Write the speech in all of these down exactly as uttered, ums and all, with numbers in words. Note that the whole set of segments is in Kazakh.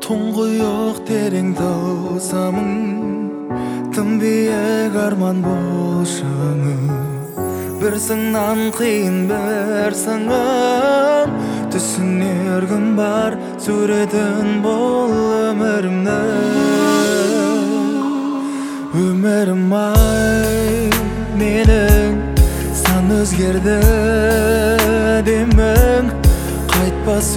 Тұңғиық терең таусамын, тым биік арман болшыңы. Bir sыңнан қиын бір сыңым, түсінер күн бар суретін бұл өмірімді. Өмірім ай менің, сан өзгерді демің, қайтпас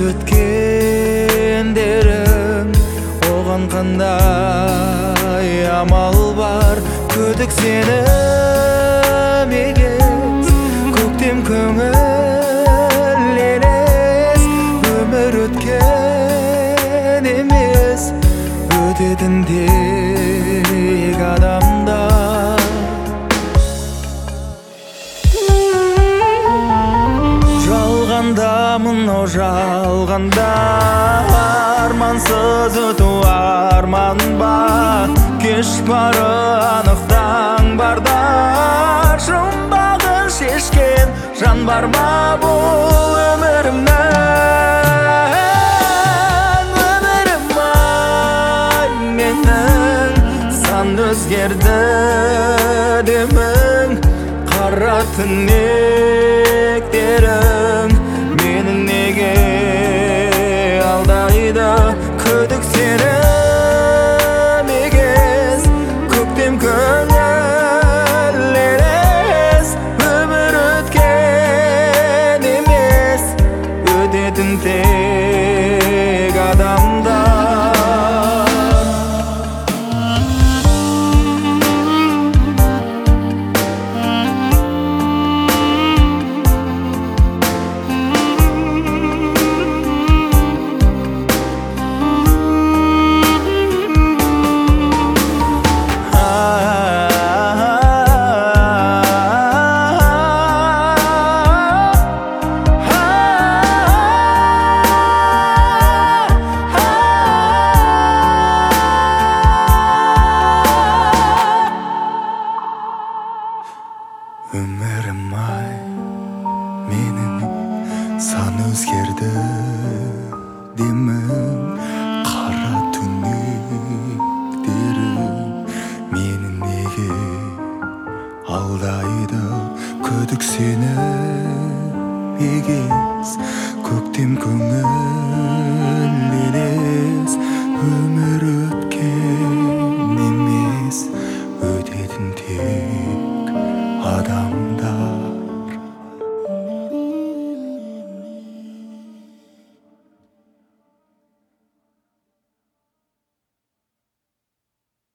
өткендерім. Оған қандай амал бар, күдік сенім егес, көктем көңіл елес. Өмір өткен емес, өтетін тек адамдар. Жалғанда мынау жалғанда, армансыз өту арман ба? Кеш бары анықтаң барда, жұмбағын шешкен жан бар ма бұл өмірімнің? Өмірім ай менің, сан өзгерді демің, қара түнектерің менің неге алдайды? Күдік сенім егес, көктем көңіл елес. Өмір өткен емес, өтетін тек адамдар. Өмірім ай менің, сан өзгерді демің, қара түнектерің мені неге алдайды? Күдік сенім егес, көктем көңіл елес. Өмір өткен емес, өтетін тек адам.